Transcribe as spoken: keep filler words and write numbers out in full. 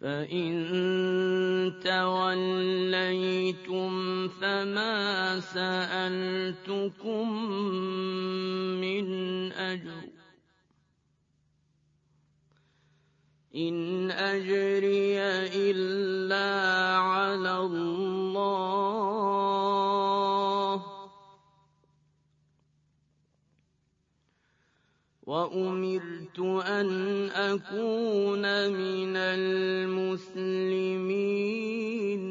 فإن توليتم فما سألتكم من أجر إن أجري إلا على الله وأمرت أن أكون من المسلمين